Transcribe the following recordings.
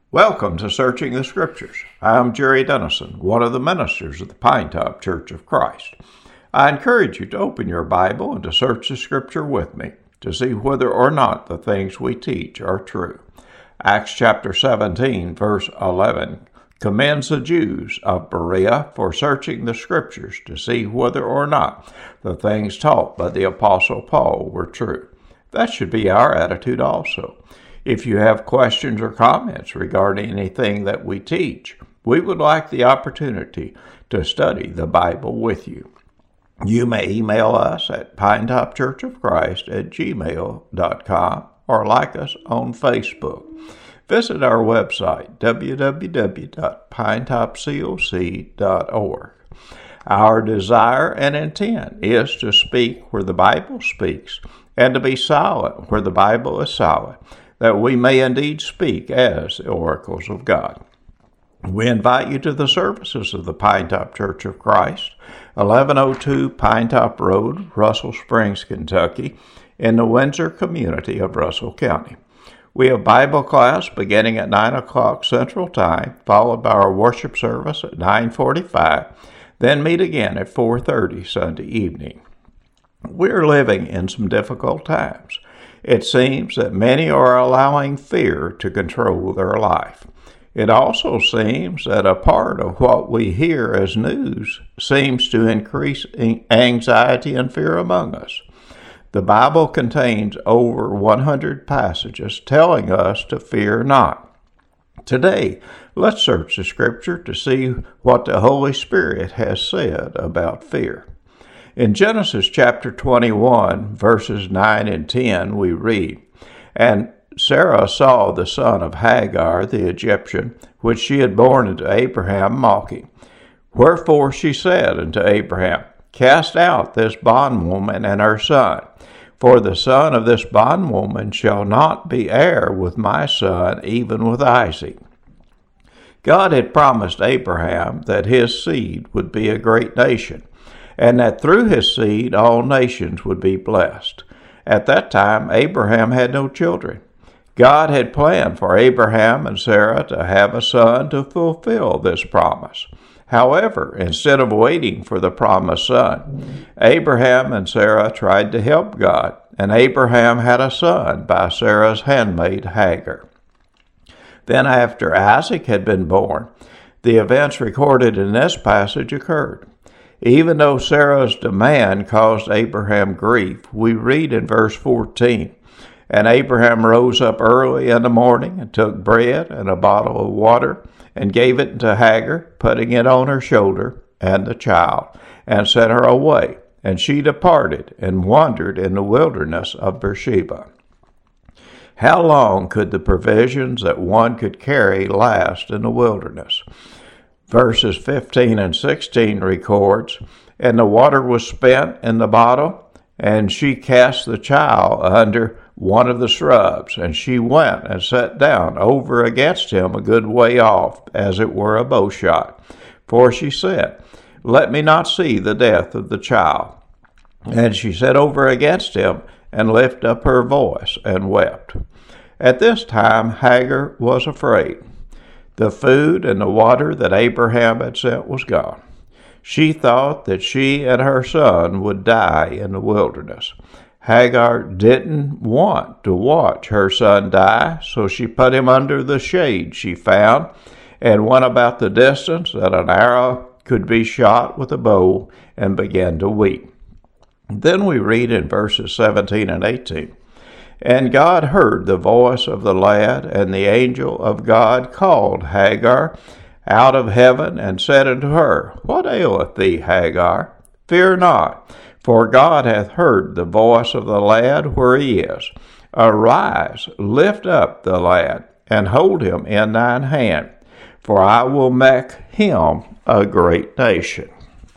Welcome to Searching the Scriptures. I'm Jerry Dennison, one of the ministers of the Pinetop Church of Christ. I encourage you to open your Bible and to search the Scripture with me to see whether or not the things we teach are true. Acts chapter 17, verse 11, commends the Jews of Berea for searching the Scriptures to see whether or not the things taught by the Apostle Paul were true. That should be our attitude also. If you have questions or comments regarding anything that we teach, we would like the opportunity to study the Bible with you. You may email us at pinetopchurchofchrist@gmail.com or like us on Facebook. Visit our website, www.pinetopcoc.org. Our desire and intent is to speak where the Bible speaks and to be silent where the Bible is silent, that we may indeed speak as the oracles of God. We invite you to the services of the Pinetop Church of Christ, 1102 Pinetop Road, Russell Springs, Kentucky, in the Windsor community of Russell County. We have Bible class beginning at 9 o'clock Central Time, followed by our worship service at 9:45, then meet again at 4:30 Sunday evening. We're living in some difficult times. It seems that many are allowing fear to control their life. It also seems that a part of what we hear as news seems to increase anxiety and fear among us. The Bible contains over 100 passages telling us to fear not. Today, let's search the Scripture to see what the Holy Spirit has said about fear. In Genesis chapter 21, verses 9 and 10, we read, "And Sarah saw the son of Hagar the Egyptian, which she had borne unto Abraham, mocking. Wherefore she said unto Abraham, Cast out this bondwoman and her son, for the son of this bondwoman shall not be heir with my son, even with Isaac." God had promised Abraham that his seed would be a great nation, and that through his seed all nations would be blessed. At that time, Abraham had no children. God had planned for Abraham and Sarah to have a son to fulfill this promise. However, instead of waiting for the promised son, Abraham and Sarah tried to help God, and Abraham had a son by Sarah's handmaid Hagar. Then after Isaac had been born, the events recorded in this passage occurred. Even though Sarah's demand caused Abraham grief, we read in verse 14, "And Abraham rose up early in the morning, and took bread and a bottle of water, and gave it to Hagar, putting it on her shoulder, and the child, and sent her away. And she departed, and wandered in the wilderness of Beersheba." How long could the provisions that one could carry last in the wilderness? Verses 15 and 16 records, "And the water was spent in the bottle, and she cast the child under one of the shrubs, and she went and sat down over against him a good way off, as it were a bowshot. For she said, Let me not see the death of the child. And she sat over against him, and lifted up her voice, and wept." At this time Hagar was afraid. The food and the water that Abraham had sent was gone. She thought that she and her son would die in the wilderness. Hagar didn't want to watch her son die, so she put him under the shade she found and went about the distance that an arrow could be shot with a bow and began to weep. Then we read in verses 17 and 18, "And God heard the voice of the lad, and the angel of God called Hagar out of heaven, and said unto her, What aileth thee, Hagar? Fear not, for God hath heard the voice of the lad where he is. Arise, lift up the lad, and hold him in thine hand, for I will make him a great nation."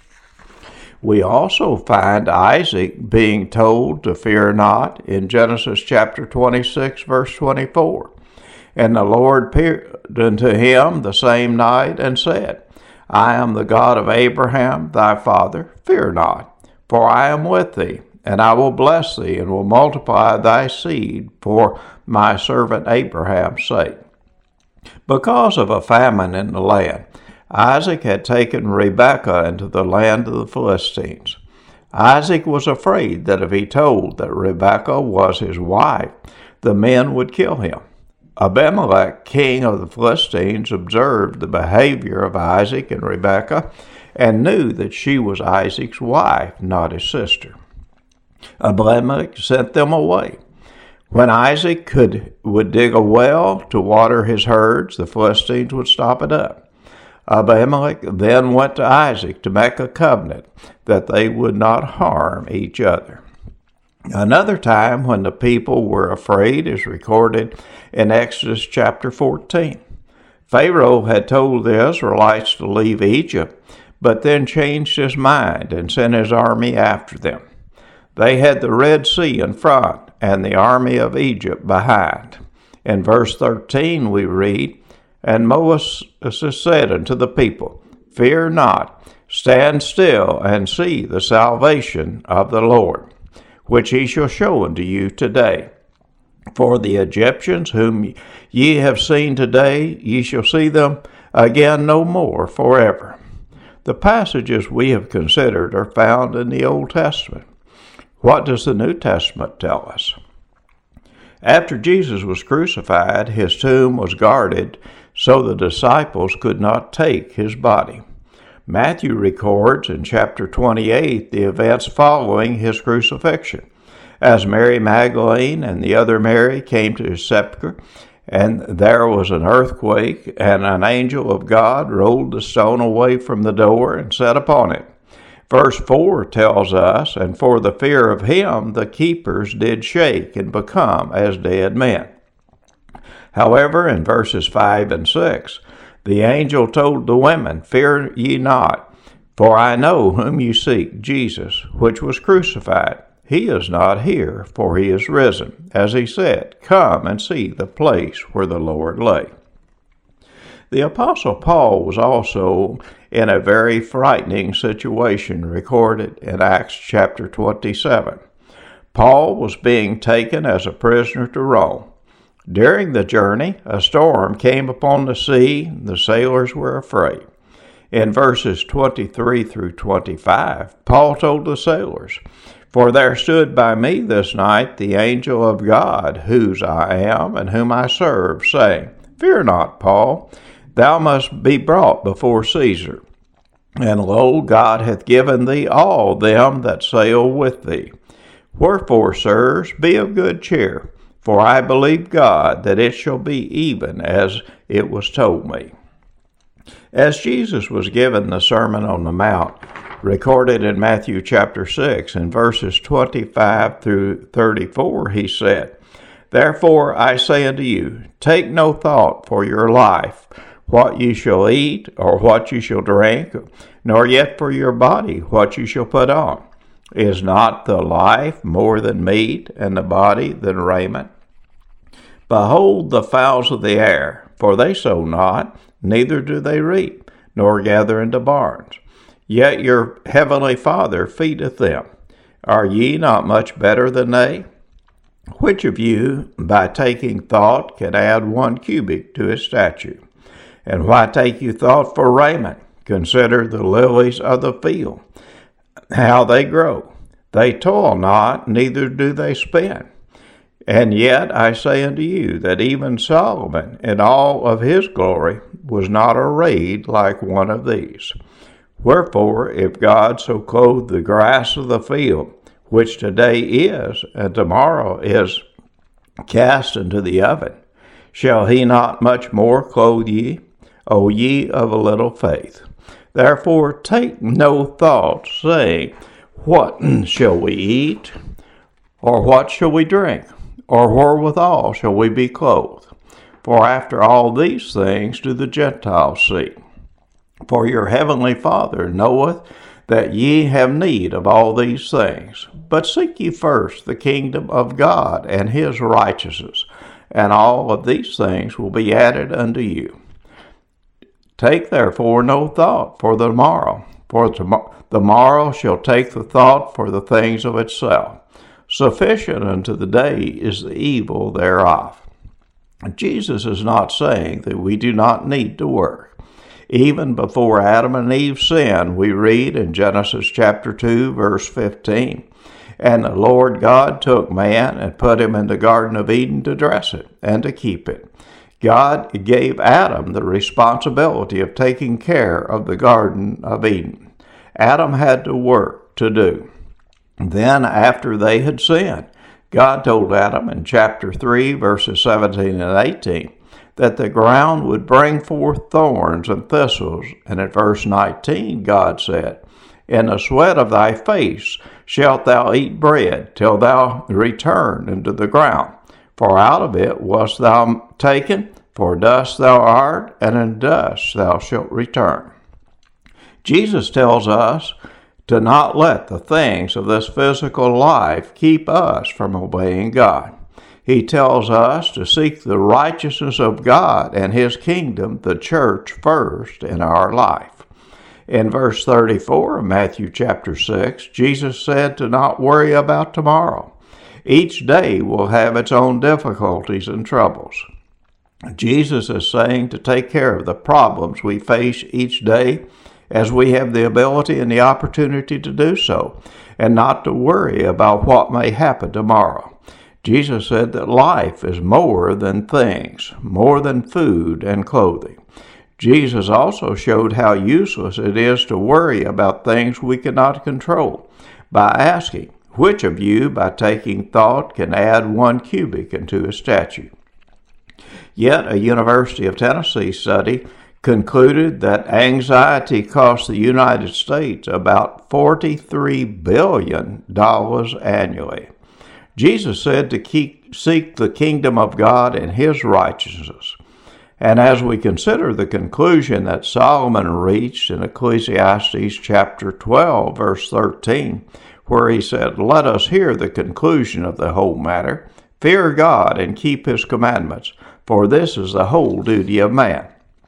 We also find Isaac being told to fear not in Genesis chapter 26, verse 24. "And the Lord appeared unto him the same night, and said, I am the God of Abraham thy father. Fear not, for I am with thee, and I will bless thee, and will multiply thy seed for my servant Abraham's sake." Because of a famine in the land, Isaac had taken Rebekah into the land of the Philistines. Isaac was afraid that if he told that Rebekah was his wife, the men would kill him. Abimelech, king of the Philistines, observed the behavior of Isaac and Rebekah and knew that she was Isaac's wife, not his sister. Abimelech sent them away. When Isaac would dig a well to water his herds, the Philistines would stop it up. Abimelech then went to Isaac to make a covenant that they would not harm each other. Another time when the people were afraid is recorded in Exodus chapter 14. Pharaoh had told the Israelites to leave Egypt, but then changed his mind and sent his army after them. They had the Red Sea in front and the army of Egypt behind. In verse 13 we read, "And Moses said unto the people, Fear not, stand still and see the salvation of the Lord, which he shall show unto you today. For the Egyptians whom ye have seen today, ye shall see them again no more forever." The passages we have considered are found in the Old Testament. What does the New Testament tell us? After Jesus was crucified, his tomb was guarded so the disciples could not take his body. Matthew records in chapter 28 the events following his crucifixion. As Mary Magdalene and the other Mary came to his sepulchre, and there was an earthquake, and an angel of God rolled the stone away from the door and sat upon it. Verse 4 tells us, "And for the fear of him the keepers did shake and become as dead men." However, in verses 5 and 6, the angel told the women, "Fear ye not, for I know whom you seek, Jesus, which was crucified. He is not here, for he is risen. As he said, come and see the place where the Lord lay." The Apostle Paul was also in a very frightening situation recorded in Acts chapter 27. Paul was being taken as a prisoner to Rome. During the journey, a storm came upon the sea. The sailors were afraid. In verses 23 through 25, Paul told the sailors, "For there stood by me this night the angel of God, whose I am and whom I serve, saying, Fear not, Paul, thou must be brought before Caesar. And lo, God hath given thee all them that sail with thee. Wherefore, sirs, be of good cheer, for I believe God that it shall be even as it was told me." As Jesus was given the Sermon on the Mount, recorded in Matthew chapter 6, in verses 25 through 34, he said, "Therefore I say unto you, take no thought for your life, what ye shall eat, or what ye shall drink, nor yet for your body, what ye shall put on. Is not the life more than meat, and the body than raiment? Behold the fowls of the air, for they sow not, neither do they reap, nor gather into barns. Yet your heavenly Father feedeth them. Are ye not much better than they? Which of you, by taking thought, can add 1 cubit to his stature? And why take you thought for raiment? Consider the lilies of the field, how they grow. They toil not, neither do they spin. And yet I say unto you that even Solomon in all of his glory was not arrayed like one of these. Wherefore, if God so clothe the grass of the field, which today is, and tomorrow is cast into the oven, shall he not much more clothe ye, O ye of a little faith? Therefore take no thought, saying, What shall we eat? Or what shall we drink? Or wherewithal shall we be clothed? For after all these things do the Gentiles seek. For your heavenly Father knoweth that ye have need of all these things. But seek ye first the kingdom of God and his righteousness, and all of these things will be added unto you. Take therefore no thought for the morrow, for the morrow shall take the thought for the things of itself. Sufficient unto the day is the evil thereof. Jesus is not saying that we do not need to work. Even before Adam and Eve sinned, we read in Genesis chapter 2, verse 15, "And the Lord God took man and put him in the Garden of Eden to dress it and to keep it." God gave Adam the responsibility of taking care of the Garden of Eden. Adam had to work to do. Then, after they had sinned, God told Adam in chapter 3, verses 17 and 18, that the ground would bring forth thorns and thistles. And in verse 19, God said, "In the sweat of thy face shalt thou eat bread, till thou return into the ground. For out of it wast thou taken, for dust thou art, and in dust thou shalt return." Jesus tells us to not let the things of this physical life keep us from obeying God. He tells us to seek the righteousness of God and His kingdom, the church, first in our life. In verse 34 of Matthew chapter 6, Jesus said to not worry about tomorrow. Each day will have its own difficulties and troubles. Jesus is saying to take care of the problems we face each day as we have the ability and the opportunity to do so, and not to worry about what may happen tomorrow. Jesus said that life is more than things, more than food and clothing. Jesus also showed how useless it is to worry about things we cannot control by asking, "Which of you, by taking thought, can add 1 cubit into a statue?" Yet a University of Tennessee study concluded that anxiety costs the United States about $43 billion annually. Jesus said to seek the kingdom of God and His righteousness. And as we consider the conclusion that Solomon reached in Ecclesiastes chapter 12, verse 13, where he said, "Let us hear the conclusion of the whole matter. Fear God and keep His commandments, for this is the whole duty of man."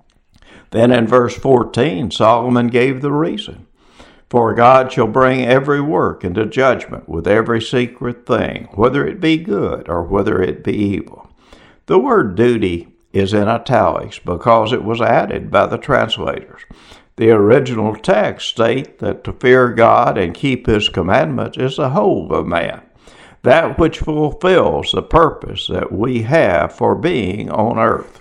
Then in verse 14, Solomon gave the reason. "For God shall bring every work into judgment with every secret thing, whether it be good or whether it be evil." The word duty is in italics because it was added by the translators. The original text states that to fear God and keep His commandments is the whole of man, that which fulfills the purpose that we have for being on earth.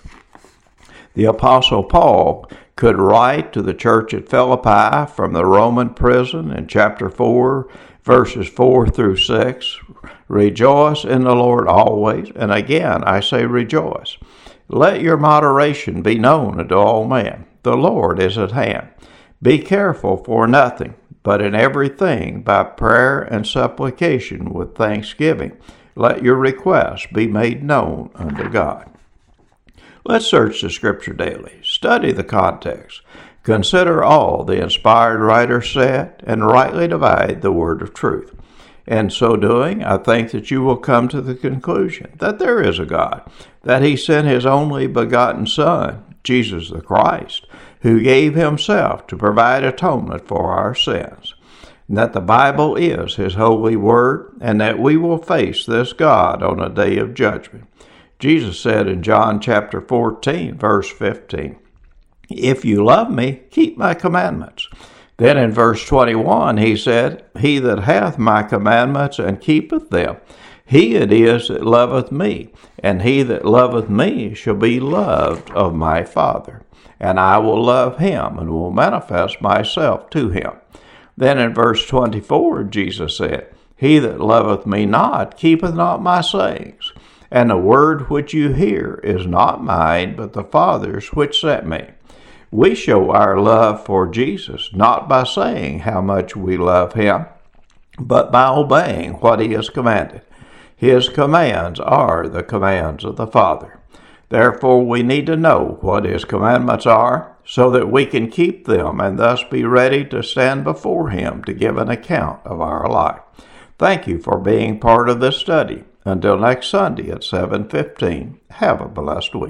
The Apostle Paul could write to the church at Philippi from the Roman prison in chapter 4, verses 4 through 6, "Rejoice in the Lord always, and again I say rejoice. Let your moderation be known unto all men. The Lord is at hand. Be careful for nothing, but in everything by prayer and supplication with thanksgiving, let your requests be made known unto God." Let's search the Scripture daily, study the context, consider all the inspired writer said, and rightly divide the word of truth. In so doing, I think that you will come to the conclusion that there is a God, that He sent His only begotten Son, Jesus the Christ, who gave Himself to provide atonement for our sins, and that the Bible is His holy word, and that we will face this God on a day of judgment. Jesus said in John chapter 14, verse 15, "If you love me, keep my commandments." Then in verse 21, He said, "He that hath my commandments and keepeth them, he it is that loveth me, and he that loveth me shall be loved of my Father, and I will love him and will manifest myself to him." Then in verse 24, Jesus said, "He that loveth me not keepeth not my sayings. And the word which you hear is not mine, but the Father's which sent me." We show our love for Jesus not by saying how much we love Him, but by obeying what He has commanded. His commands are the commands of the Father. Therefore, we need to know what His commandments are so that we can keep them and thus be ready to stand before Him to give an account of our life. Thank you for being part of this study. Until next Sunday at 7:15, have a blessed week.